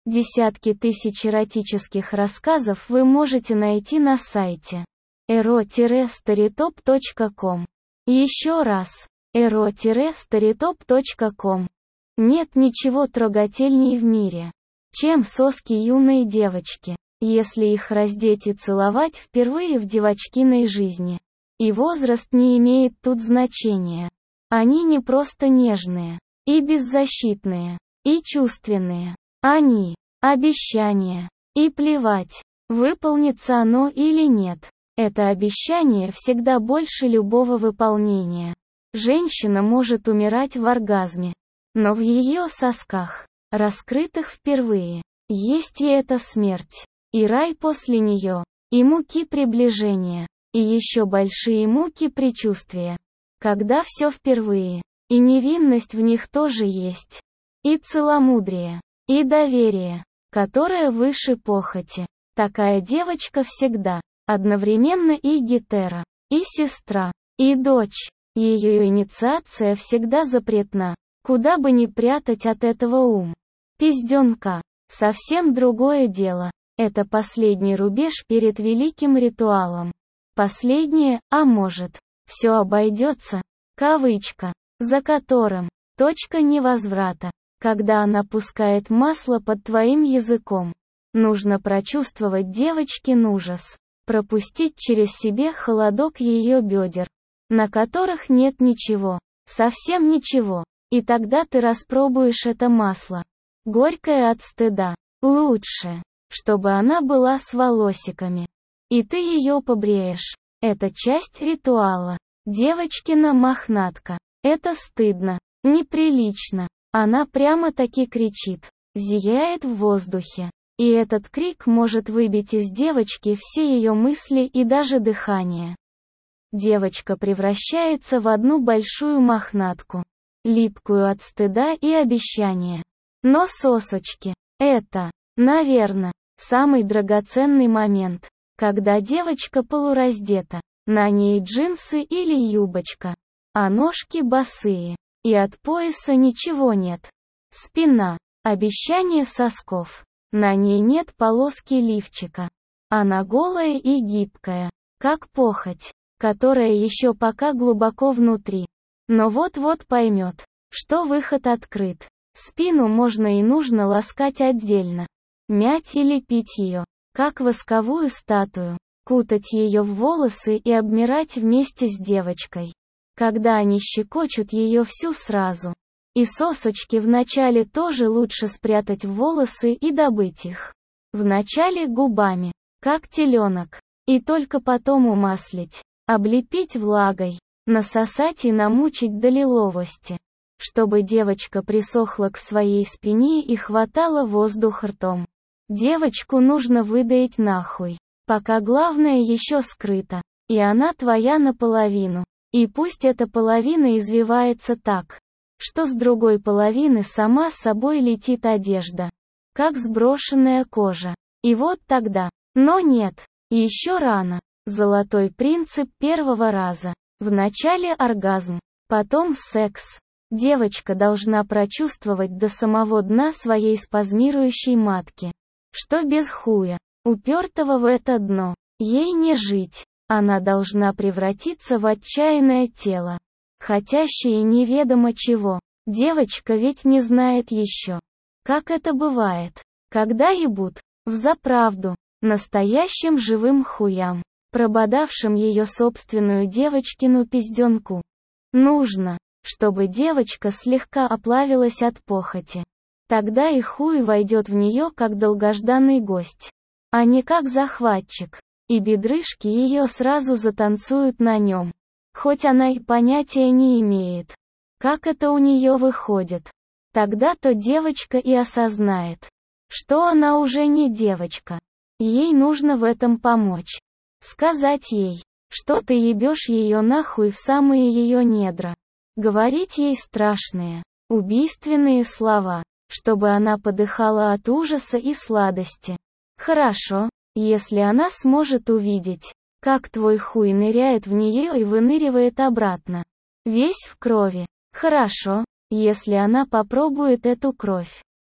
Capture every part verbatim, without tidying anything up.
Десятки тысяч эротических рассказов вы можете найти на сайте эро старитоп точка ком. Еще раз, эро старитоп точка ком. Нет ничего трогательней в мире, чем соски юной девочки, если их раздеть и целовать впервые в девочкиной жизни. И возраст не имеет тут значения. Они не просто нежные, и беззащитные, и чувственные. Они — обещание. И плевать, выполнится оно или нет. Это обещание всегда больше любого выполнения. Женщина может умирать в оргазме, но в ее сосках, раскрытых впервые, есть и эта смерть, и рай после нее, и муки приближения, и еще большие муки предчувствия. Когда все впервые, и невинность в них тоже есть, и целомудрие, и доверие, которое выше похоти. Такая девочка всегда, одновременно и гетеро, и сестра, и дочь. Ее инициация всегда запретна. Куда бы ни прятать от этого ум пизденка. Совсем другое дело. Это последний рубеж перед великим ритуалом. Последнее, а может, все обойдется, кавычка, за которым точка невозврата. Когда она пускает масло под твоим языком, нужно прочувствовать девочкин ужас, пропустить через себе холодок ее бедер, на которых нет ничего, совсем ничего, и тогда ты распробуешь это масло, горькое от стыда. Лучше, чтобы она была с волосиками, и ты ее побреешь. Это часть ритуала. Девочкина мохнатка. Это стыдно, неприлично. Она прямо-таки кричит, зияет в воздухе. И этот крик может выбить из девочки все ее мысли и даже дыхание. Девочка превращается в одну большую мохнатку, липкую от стыда и обещания. Но сосочки — это, наверное, самый драгоценный момент, когда девочка полураздета, на ней джинсы или юбочка, а ножки босые, и от пояса ничего нет. Спина — обещание сосков. На ней нет полоски лифчика. Она голая и гибкая, как похоть, которая еще пока глубоко внутри. Но вот-вот поймет, что выход открыт. Спину можно и нужно ласкать отдельно. Мять или пить ее, как восковую статую. Кутать ее в волосы и обмирать вместе с девочкой. Когда они щекочут ее всю сразу. И сосочки вначале тоже лучше спрятать в волосы и добыть их. Вначале губами, как теленок. И только потом умаслить, облепить влагой, насосать и намучить до лиловости. Чтобы девочка присохла к своей спине и хватала воздух ртом. Девочку нужно выдоить нахуй, пока главное еще скрыто, и она твоя наполовину. И пусть эта половина извивается так, что с другой половины сама с собой летит одежда, как сброшенная кожа. И вот тогда, но нет, еще рано. Золотой принцип первого раза. Вначале оргазм, потом секс. Девочка должна прочувствовать до самого дна своей спазмирующей матки, что без хуя, упертого в это дно, ей не жить. Она должна превратиться в отчаянное тело, хотящее неведомо чего. Девочка ведь не знает еще, как это бывает, когда ебут, взаправду, настоящим живым хуям, прободавшим ее собственную девочкину пизденку. Нужно, чтобы девочка слегка оплавилась от похоти. Тогда и хуй войдет в нее как долгожданный гость, а не как захватчик, и бедрышки ее сразу затанцуют на нем. Хоть она и понятия не имеет, как это у нее выходит. Тогда-то девочка и осознает, что она уже не девочка. Ей нужно в этом помочь. Сказать ей, что ты ебешь ее нахуй в самые ее недра. Говорить ей страшные, убийственные слова, чтобы она подыхала от ужаса и сладости. Хорошо, если она сможет увидеть, как твой хуй ныряет в нее и выныривает обратно, весь в крови. Хорошо, если она попробует эту кровь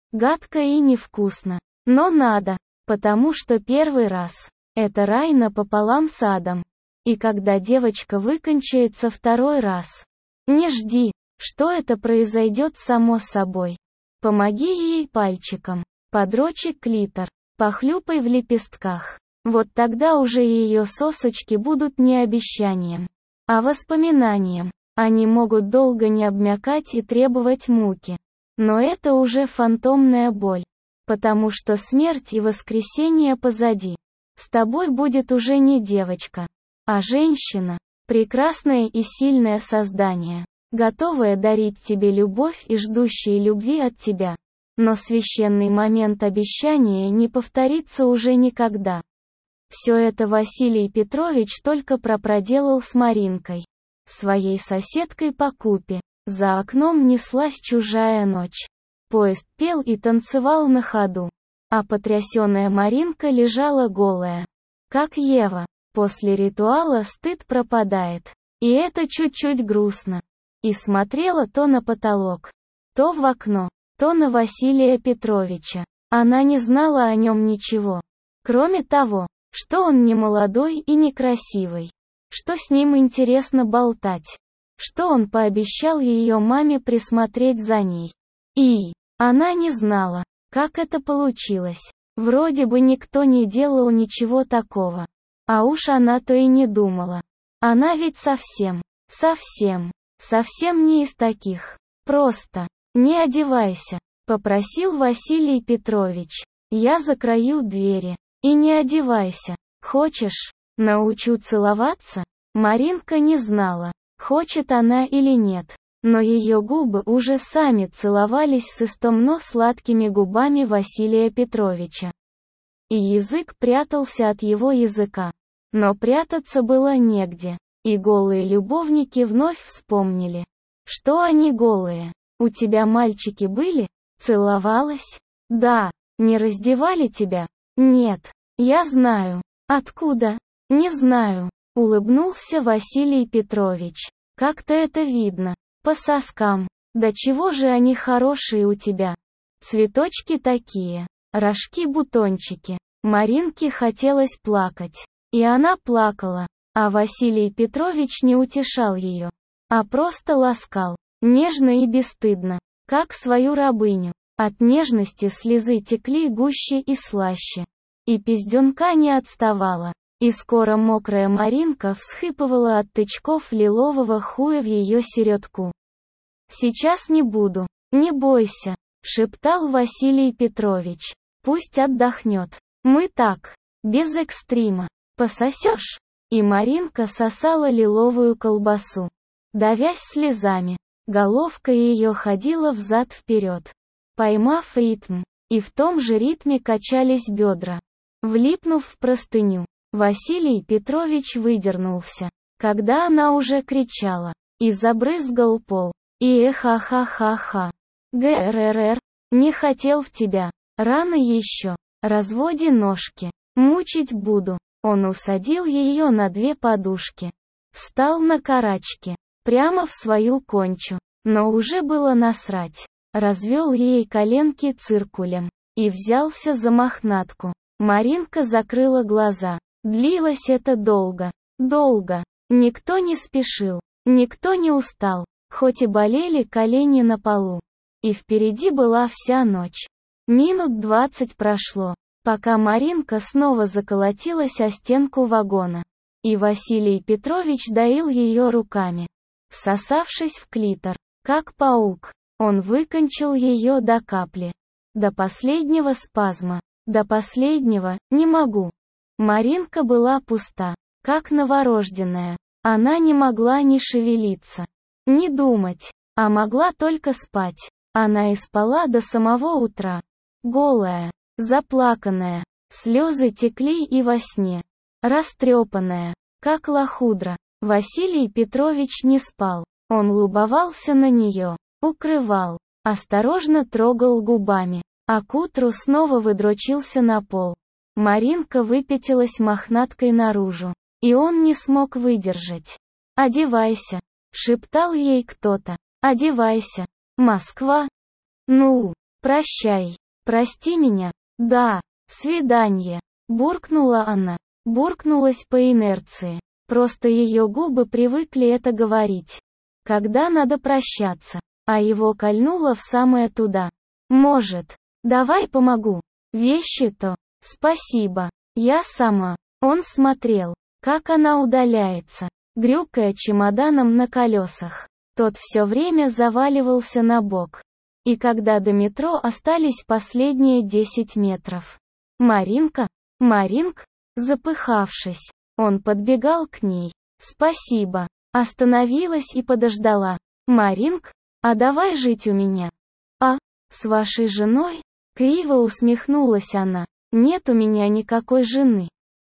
Гадко и невкусно. Но надо, потому что первый раз – это рай напополам с адом. И когда девочка выкончается второй раз, не жди, что это произойдет само собой. Помоги ей пальчиком, подрочи клитор, похлюпай в лепестках. Вот тогда уже ее сосочки будут не обещанием, а воспоминанием. Они могут долго не обмякать и требовать муки. Но это уже фантомная боль. Потому что смерть и воскресение позади. С тобой будет уже не девочка, а женщина. Прекрасное и сильное создание, готовое дарить тебе любовь и ждущее любви от тебя. Но священный момент обещания не повторится уже никогда. Все это Василий Петрович только пропроделал с Маринкой, своей соседкой по купе. За окном неслась чужая ночь. Поезд пел и танцевал на ходу. А потрясенная Маринка лежала голая. Как Ева. После ритуала стыд пропадает. И это чуть-чуть грустно. И смотрела то на потолок, то в окно, то на Василия Петровича. Она не знала о нем ничего. Кроме того, что он не молодой и не красивый. Что с ним интересно болтать. Что он пообещал ее маме присмотреть за ней. И она не знала, как это получилось. Вроде бы никто не делал ничего такого. А уж она-то и не думала. Она ведь совсем, совсем, совсем не из таких. Просто, не одевайся, попросил Василий Петрович. Я закрою двери. И не одевайся. Хочешь, научу целоваться? Маринка не знала, хочет она или нет. Но ее губы уже сами целовались с истомно сладкими губами Василия Петровича. И язык прятался от его языка. Но прятаться было негде. И голые любовники вновь вспомнили. Что они голые? У тебя мальчики были? Целовалась? Да. Не раздевали тебя? Нет. Я знаю. Откуда? Не знаю. Улыбнулся Василий Петрович. Как-то это видно. По соскам. Да чего же они хорошие у тебя? Цветочки такие. Рожки-бутончики. Маринке хотелось плакать. И она плакала. А Василий Петрович не утешал ее. А просто ласкал. Нежно и бесстыдно. Как свою рабыню. От нежности слезы текли гуще и слаще. И пизденка не отставала. И скоро мокрая Маринка всхыпывала от тычков лилового хуя в ее середку. «Сейчас не буду. Не бойся», — шептал Василий Петрович. «Пусть отдохнет. Мы так, без экстрима. Пососешь?» И Маринка сосала лиловую колбасу, давясь слезами. Головка ее ходила взад-вперед, поймав ритм. И в том же ритме качались бедра. Влипнув в простыню, Василий Петрович выдернулся, когда она уже кричала, и забрызгал пол. И эхо-ха-ха-ха. ГРРР, не хотел в тебя, рано еще, разводи ножки, мучить буду. Он усадил ее на две подушки. Встал на карачки, прямо в свою кончу, но уже было насрать. Развел ей коленки циркулем, и взялся за мохнатку. Маринка закрыла глаза. Длилось это долго, долго. Никто не спешил, никто не устал, хоть и болели колени на полу. И впереди была вся ночь. Минут двадцать прошло, пока Маринка снова заколотилась о стенку вагона. И Василий Петрович доил ее руками, всосавшись в клитор, как паук. Он выкончил ее до капли. До последнего спазма. До последнего, не могу. Маринка была пуста, как новорожденная. Она не могла ни шевелиться, ни думать, а могла только спать. Она и спала до самого утра. Голая, заплаканная, слезы текли и во сне. Растрепанная, как лохудра. Василий Петрович не спал. Он любовался на нее, укрывал, осторожно трогал губами. А к утру снова выдрочился на пол. Маринка выпятилась мохнаткой наружу. И он не смог выдержать. «Одевайся», — шептал ей кто-то. «Одевайся. Москва». «Ну, Прощай. Прости меня. Да. Свиданье. Буркнула она. Буркнулась по инерции. Просто ее губы привыкли это говорить. Когда надо прощаться. А его кольнуло в самое туда. Может. Давай помогу. Вещи-то. Спасибо. Я сама. Он смотрел, как она удаляется, грюкая чемоданом на колесах. Тот все время заваливался на бок. И когда до метро остались последние десять метров. Маринка? Маринк? Запыхавшись, он подбегал к ней. Спасибо. Остановилась и подождала. Маринк? А давай жить у меня. А? С вашей женой? Криво усмехнулась она. Нет у меня никакой жены.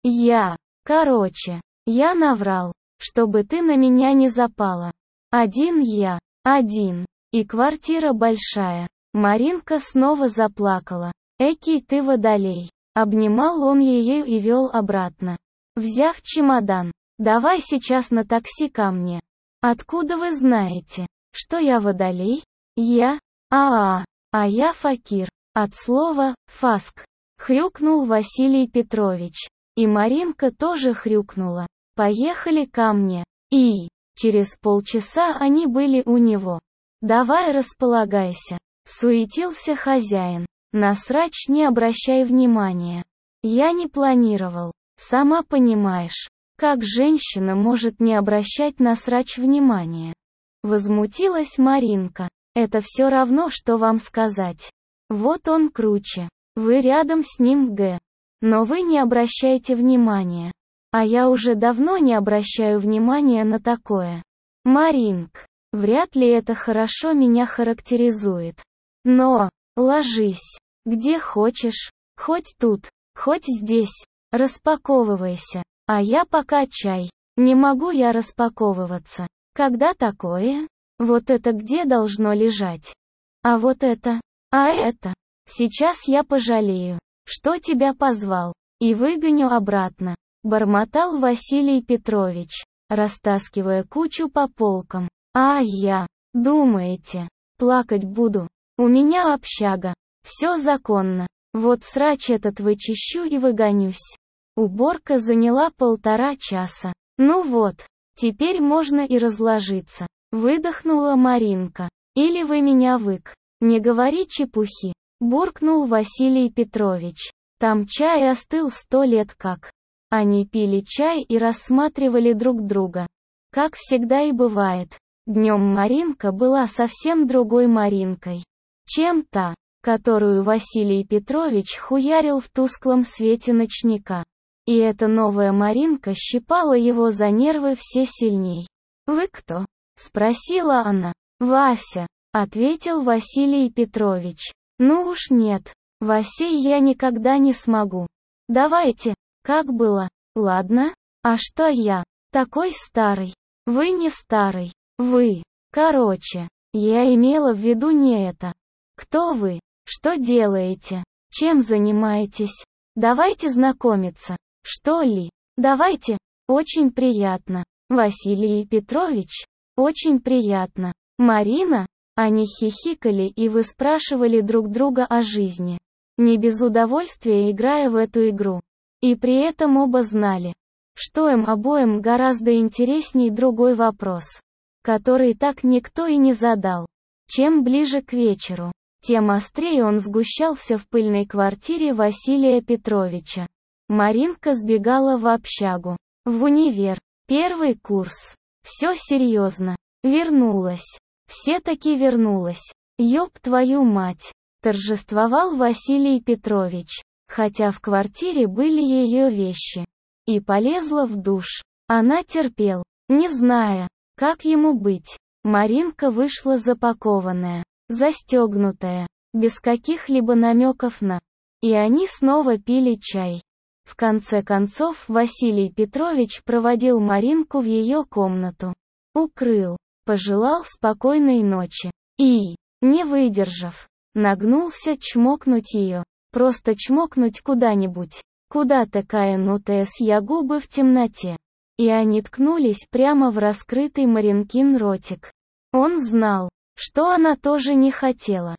Я. Короче, я наврал, чтобы ты на меня не запала. Один я. Один. И квартира большая. Маринка снова заплакала. Экий ты водолей. Обнимал он ее и вел обратно. Взяв чемодан. Давай сейчас на такси ко мне. Откуда вы знаете, что я водолей? Я? А-а. А я факир. От слова «фаск». Хрюкнул Василий Петрович. И Маринка тоже хрюкнула. Поехали ко мне. И через полчаса они были у него. Давай располагайся. Суетился хозяин. На срач не обращай внимания. Я не планировал. Сама понимаешь, как женщина может не обращать на срач внимания. Возмутилась Маринка. Это все равно, что вам сказать. Вот он круче. Вы рядом с ним, г. Но вы не обращайте внимания. А я уже давно не обращаю внимания на такое. Маринк, вряд ли это хорошо меня характеризует. Но, ложись, где хочешь, хоть тут, хоть здесь, распаковывайся. А я пока чай. Не могу я распаковываться. Когда такое? Вот это где должно лежать? А вот это? А это? Сейчас я пожалею, что тебя позвал, и выгоню обратно, бормотал Василий Петрович, растаскивая кучу по полкам. А я, думаете, плакать буду? У меня общага, все законно, вот срач этот вычищу и выгонюсь. Уборка заняла полтора часа. Ну вот, теперь можно и разложиться, выдохнула Маринка. Или вы меня вык. Не говори чепухи. Буркнул Василий Петрович. Там чай остыл сто лет как. Они пили чай и рассматривали друг друга. Как всегда и бывает. Днем Маринка была совсем другой Маринкой, чем та, которую Василий Петрович хуярил в тусклом свете ночника. И эта новая Маринка щипала его за нервы все сильней. «Вы кто?» — спросила она. «Вася», — ответил Василий Петрович. «Ну уж нет, Васей я никогда не смогу. Давайте, как было, ладно? А что я? Такой старый. Вы не старый. Вы. Короче, я имела в виду не это. Кто вы? Что делаете? Чем занимаетесь? Давайте знакомиться. Что ли? Давайте. Очень приятно. Василий Петрович. Очень приятно. Марина?» Они хихикали и выспрашивали друг друга о жизни, не без удовольствия играя в эту игру. И при этом оба знали, что им обоим гораздо интересней другой вопрос, который так никто и не задал. Чем ближе к вечеру, тем острее он сгущался в пыльной квартире Василия Петровича. Маринка сбегала в общагу, в универ, первый курс. Все серьезно. Вернулась. Все-таки вернулась. Ёб твою мать. Торжествовал Василий Петрович, хотя в квартире были ее вещи. И полезла в душ. Она терпел, не зная, как ему быть. Маринка вышла запакованная, застегнутая, без каких-либо намеков на. И они снова пили чай. В конце концов Василий Петрович проводил Маринку в ее комнату. Укрыл. Пожелал спокойной ночи. И, не выдержав, нагнулся чмокнуть ее. Просто чмокнуть куда-нибудь. Куда такая нутая с я губы в темноте. И они ткнулись прямо в раскрытый Маринкин ротик. Он знал, что она тоже не хотела.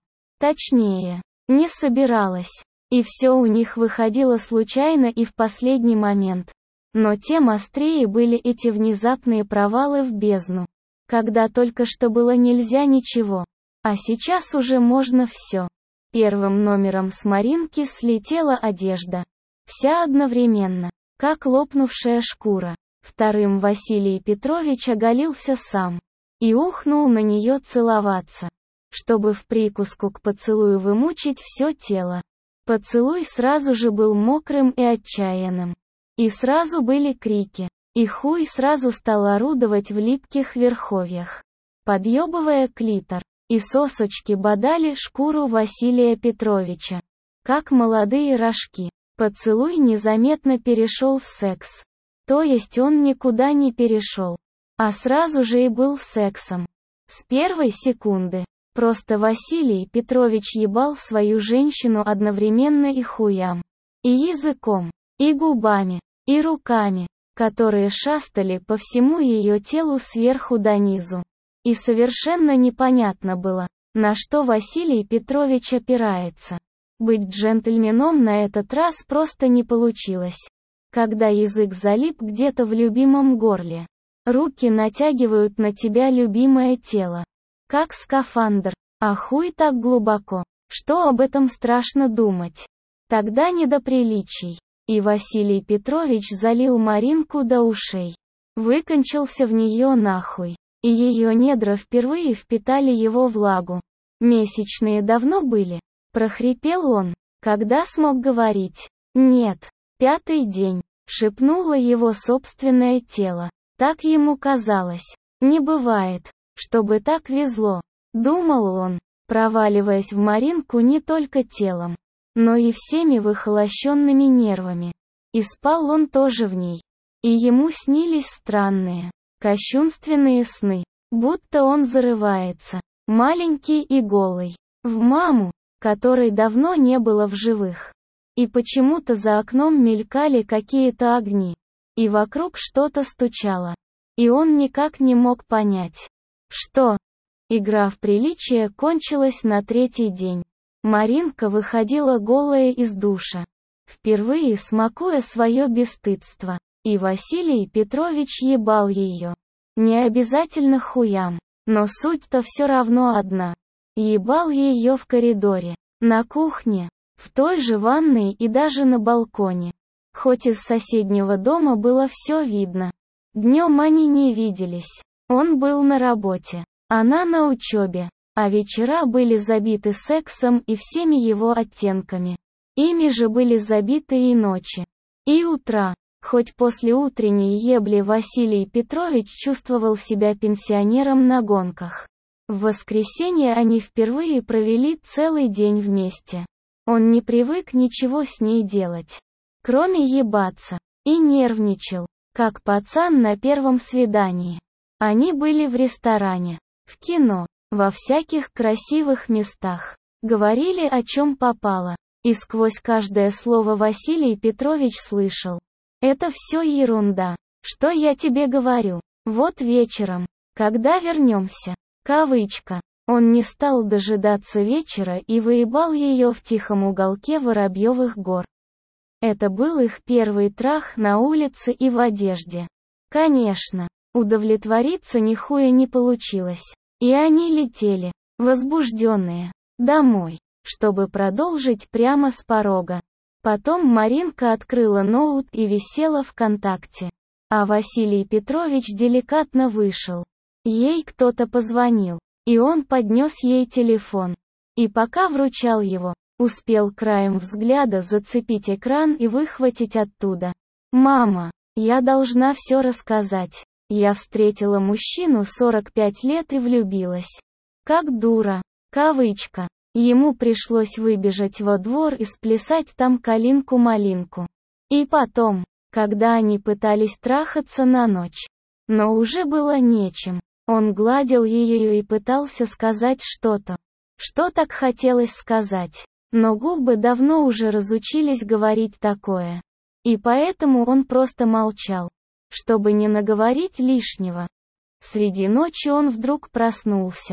Точнее, не собиралась. И все у них выходило случайно и в последний момент. Но тем острее были эти внезапные провалы в бездну. Когда только что было нельзя ничего. А сейчас уже можно все. Первым номером с Маринки слетела одежда. Вся одновременно, как лопнувшая шкура. Вторым Василий Петрович оголился сам. И ухнул на нее целоваться. Чтобы в прикуску к поцелую вымучить все тело. Поцелуй сразу же был мокрым и отчаянным. И сразу были крики. И хуй сразу стал орудовать в липких верховьях, подъебывая клитор. И сосочки бодали шкуру Василия Петровича. Как молодые рожки. Поцелуй незаметно перешел в секс. То есть он никуда не перешел. А сразу же и был сексом. С первой секунды. Просто Василий Петрович ебал свою женщину одновременно и хуям, и языком, и губами, и руками, которые шастали по всему ее телу сверху донизу. И совершенно непонятно было, на что Василий Петрович опирается. Быть джентльменом на этот раз просто не получилось. Когда язык залип где-то в любимом горле, руки натягивают на тебя любимое тело. Как скафандр, а хуй так глубоко, что об этом страшно думать. Тогда не до приличий. И Василий Петрович залил Маринку до ушей. Выкончился в нее нахуй. И ее недра впервые впитали его влагу. Месячные давно были? Прохрипел он, когда смог говорить. Нет. Пятый день. Шепнуло его собственное тело. Так ему казалось. Не бывает. Чтобы так везло, думал он, проваливаясь в Маринку не только телом, но и всеми выхолощенными нервами. И спал он тоже в ней. И ему снились странные, кощунственные сны, будто он зарывается, маленький и голый, в маму, которой давно не было в живых. И почему-то за окном мелькали какие-то огни, и вокруг что-то стучало. И он никак не мог понять. Что? Игра в приличие кончилась на третий день. Маринка выходила голая из душа, впервые смакуя свое бесстыдство. И Василий Петрович ебал ее. Не обязательно хуям, но суть-то все равно одна. Ебал ее в коридоре, на кухне, в той же ванной и даже на балконе. Хоть из соседнего дома было все видно. Днем они не виделись. Он был на работе, она на учебе, а вечера были забиты сексом и всеми его оттенками. Ими же были забиты и ночи, и утра. Хоть после утренней ебли Василий Петрович чувствовал себя пенсионером на гонках. В воскресенье они впервые провели целый день вместе. Он не привык ничего с ней делать, кроме ебаться, и нервничал, как пацан на первом свидании. Они были в ресторане, в кино, во всяких красивых местах. Говорили о чем попало. И сквозь каждое слово Василий Петрович слышал. Это все ерунда. Что я тебе говорю? Вот вечером, когда вернемся. Кавычка. Он не стал дожидаться вечера и выебал ее в тихом уголке Воробьевых гор. Это был их первый трах на улице и в одежде. Конечно. Удовлетвориться нихуя не получилось. И они летели, возбужденные, домой, чтобы продолжить прямо с порога. Потом Маринка открыла ноут и висела ВКонтакте. А Василий Петрович деликатно вышел. Ей кто-то позвонил, и он поднес ей телефон. И пока вручал его, успел краем взгляда зацепить экран и выхватить оттуда. «Мама, я должна все рассказать. Я встретила мужчину сорок пять лет и влюбилась. Как дура». Кавычка. Ему пришлось выбежать во двор и сплясать там калинку-малинку. И потом, когда они пытались трахаться на ночь, но уже было нечем, он гладил ее и пытался сказать что-то, что так хотелось сказать, но губы давно уже разучились говорить такое. И поэтому он просто молчал, чтобы не наговорить лишнего. Среди ночи он вдруг проснулся.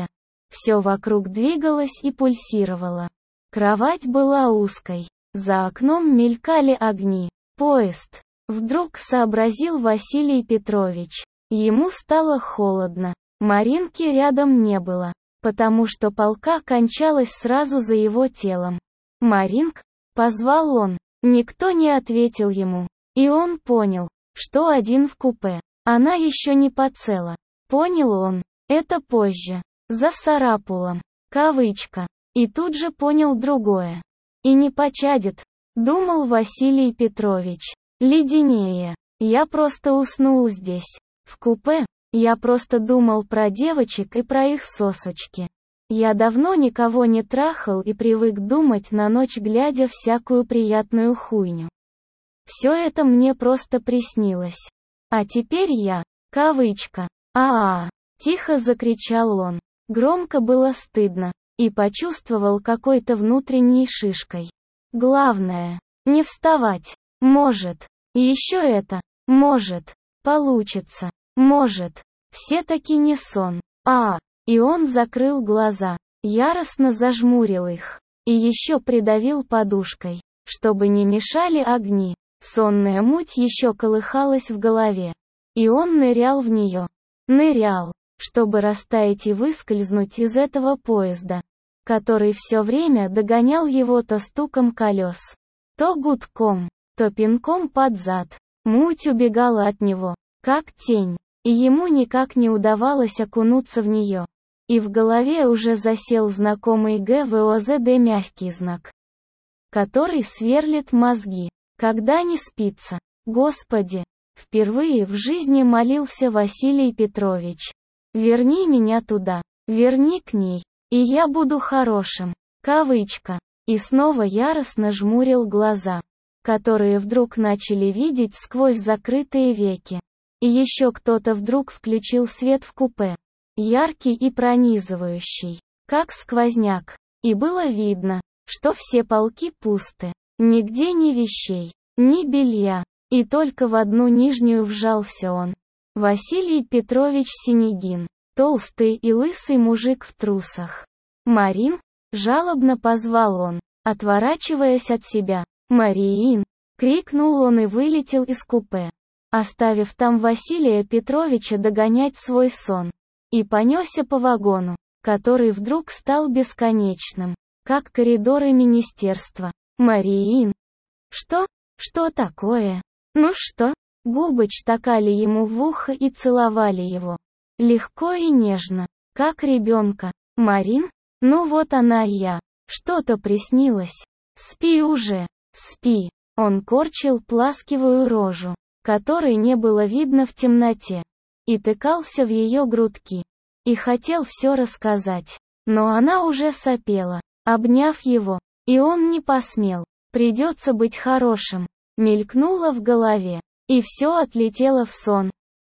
Все вокруг двигалось и пульсировало. Кровать была узкой. За окном мелькали огни. Поезд. Вдруг сообразил Василий Петрович. Ему стало холодно. Маринки рядом не было, потому что полка кончалась сразу за его телом. «Маринк?» — позвал он. Никто не ответил ему. И он понял, что один в купе. Она еще не поцела. Понял он это позже. За Сарапулом. Кавычка. И тут же понял другое. И не почадит, думал Василий Петрович. Леденее. Я просто уснул здесь. В купе. Я просто думал про девочек и про их сосочки. Я давно никого не трахал и привык думать на ночь глядя всякую приятную хуйню. Все это мне просто приснилось. А теперь я, кавычка, а-а, тихо закричал он. Громко было стыдно. И почувствовал какой-то внутренней шишкой. Главное, не вставать. Может. И еще это. Может. Получится. Может. Все-таки не сон. А. И он закрыл глаза. Яростно зажмурил их. И еще придавил подушкой, чтобы не мешали огни. Сонная муть еще колыхалась в голове. И он нырял в нее. Нырял, чтобы растаять и выскользнуть из этого поезда, который все время догонял его то стуком колес, то гудком, то пинком под зад. Муть убегала от него, как тень, и ему никак не удавалось окунуться в нее. И в голове уже засел знакомый ГВОЗД мягкий знак, который сверлит мозги, когда не спится. Господи! Впервые в жизни молился Василий Петрович. Верни меня туда, верни к ней, и я буду хорошим. Кавычка. И снова яростно жмурил глаза, которые вдруг начали видеть сквозь закрытые веки. И еще кто-то вдруг включил свет в купе. Яркий и пронизывающий, как сквозняк. И было видно, что все полки пусты. Нигде ни вещей, ни белья. И только в одну нижнюю вжался он. Василий Петрович Синегин. Толстый и лысый мужик в трусах. «Марин?» — жалобно позвал он, отворачиваясь от себя. «Мариин!» — крикнул он и вылетел из купе, оставив там Василия Петровича догонять свой сон. И понесся по вагону, который вдруг стал бесконечным, как коридоры министерства. «Мариин!» «Что? Что такое? Ну что?» Губы чтакали ему в ухо и целовали его. Легко и нежно, как ребенка. «Марин? Ну вот она и я. Что-то приснилось. Спи уже, спи». Он корчил пласкивую рожу, которой не было видно в темноте, и тыкался в ее грудки. И хотел все рассказать, но она уже сопела, обняв его, и он не посмел. Придется быть хорошим. Мелькнуло в голове, и все отлетело в сон.